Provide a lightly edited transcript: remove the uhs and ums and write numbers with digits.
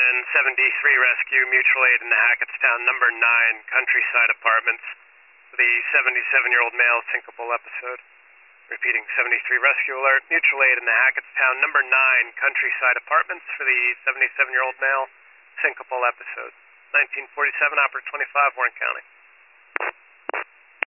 7D3 rescue, mutual aid in the Hackettstown number 9 Countryside Apartments for the 77-year-old male syncopal episode. Repeating, 73 rescue alert, mutual aid in the Hackettstown number 9 Countryside Apartments for the 77-year-old male syncopal episode. 1947, operator 25, Warren County.